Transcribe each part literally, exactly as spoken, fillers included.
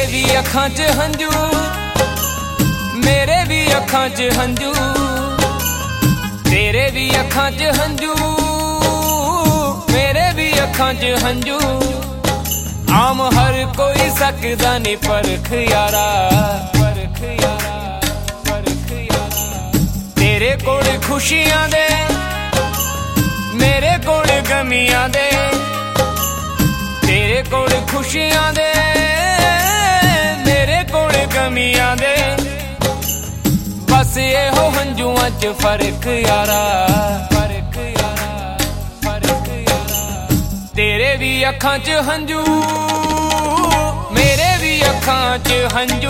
भी अखां च हंजू, मेरे भी अखां च हंजू, तेरे भी अखां च हंजू, मेरे भी अखां च हंजू। आम हर कोई सकदा नी परख यारा, परख यारा, परख यारा। तेरे कोल खुशियां दे, मेरे कोल गमियां दे, तेरे कोल खुशियां दे, मेरे कोल गमियां दे। बस ये हो हंजुआं च फर्क यारा, फर्क यारा, फर्क यारा। तेरे भी अखां च हंजू, मेरे भी अखां च हंजू।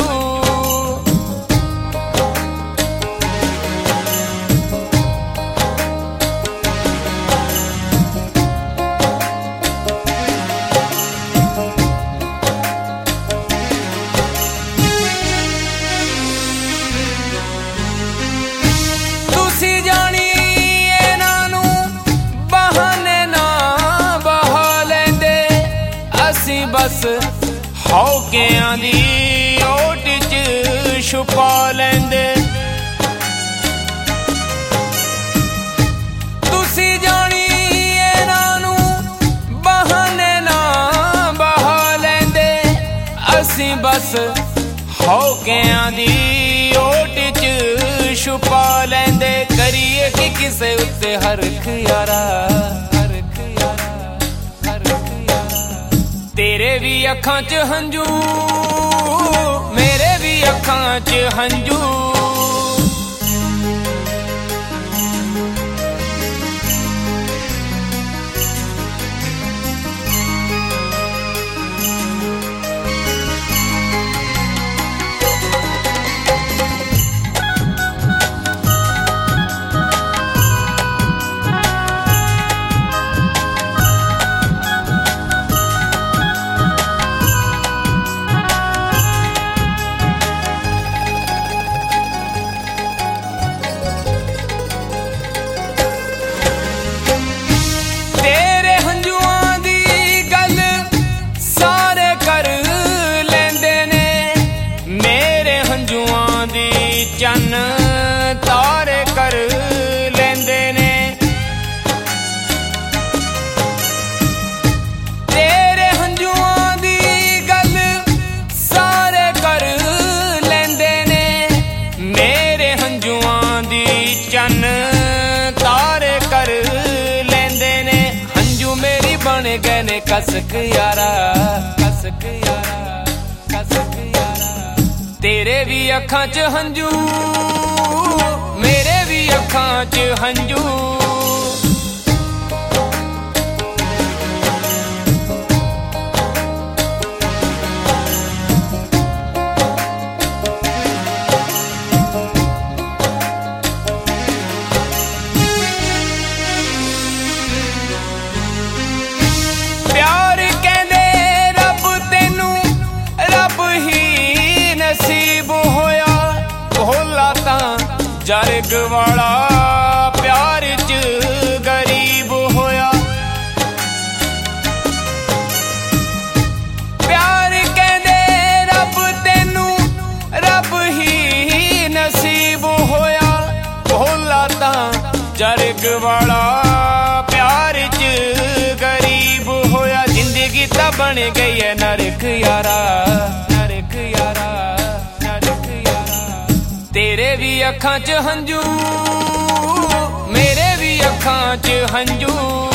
बस हौकियां दी ओट च छुपा लेंदे। तुसी जानी इन्हां नू बहाने ना बहा लेंदे, असी बस हौकियां दी ओट च छुपा लेंदे। करिए कि किसे उत्ते हरख यारा, तेरे भी अखां च हंजू, मेरे भी अखां च हंजू। चन तारे कर लेंदे ने, तेरे हंजुआं दी गल सारे कर लेंदे ने। मेरे हंजुआं दी चन तारे कर लेंदे ने। हंजू मेरी बन गए ने कसक यारा, कसक यारा, कसक यारा। तेरे भी अखां च हंजू, मेरे भी अखां च हंजू। प्यार कहंदे रब तेनू, रब ही नसीब होया। भोला तां जरग वाला प्यार च गरीब होया। प्यार कहंदे रब तेनू, रब ही नसीब होया। भोला तां जरग वाला प्यार च गरीब होया। जिंदगी तां बन गई है नरक यारा, नरक यारा, नरक यारा। तेरे भी अखां च हंजू, मेरे भी अखां च हंजू।